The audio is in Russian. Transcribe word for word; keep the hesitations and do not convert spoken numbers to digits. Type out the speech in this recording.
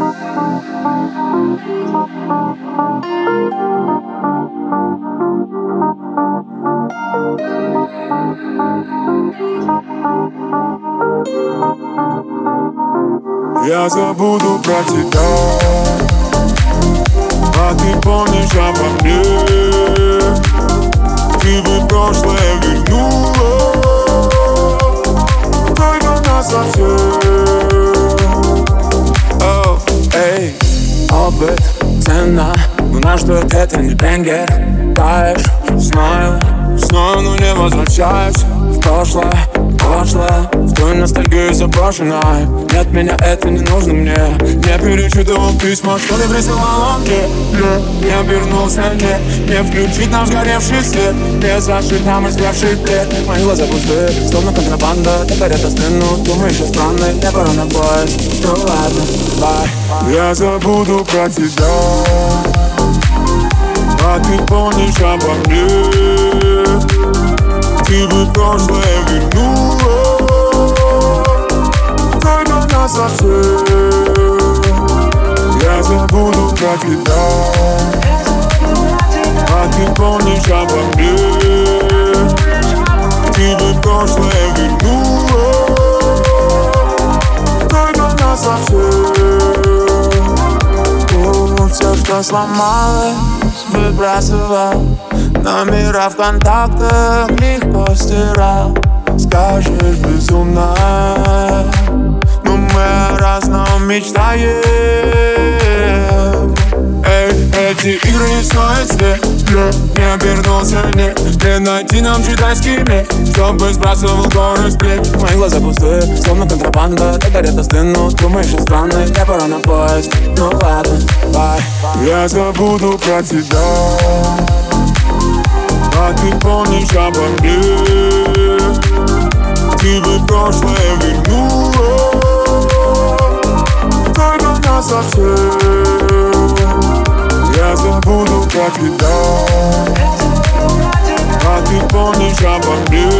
Я забуду про тебя, а ты помнишь обо мне. Ты бы прошлое вернула, только насовсем. Оу, эй, опыт, цена, но наш дуэт это не бенгер. Таешь, знаю, знаю, но не возвращаюсь в прошлое, прошлое, в твою ностальгию заброшенной. Нет, меня это не нужно мне. Не перечитывал письма, что ты присылала мне. Не обернулся, не, не включить нам сгоревший свет, не зашить нам изгоревший плед. Мои глаза пустые, словно контрабанда. Ты горят остынут, думаешь, что странный. Не пора на поезд, ну ладно, бай. Я забуду про тебя, а ты помнишь обо мне. Ты бы прошлое вернула, только насовсем. Я забуду про тебя, а ты помнишь обо мне. Ты бы прошлое вернула, только насовсем. Все, что сломалось, выбрасывал. Номера в контактах легко стирал. Скажешь безумно, но мы о разном мечтаем. Эй, эти игры не стоят свет. Не обернулся, не, не найти нам китайский меч, чтобы сбрасывал горы сплеть. Мои глаза пустые, словно контрабанда. Ты горят остынут, думаешь, что странный. Не пора на поезд, ну ладно, бай. Я забуду про тебя, а ты помнишь обо мне. Ты бы прошлое вернула, только насовсем. Я забуду про тебя, а ты помнишь обо мне.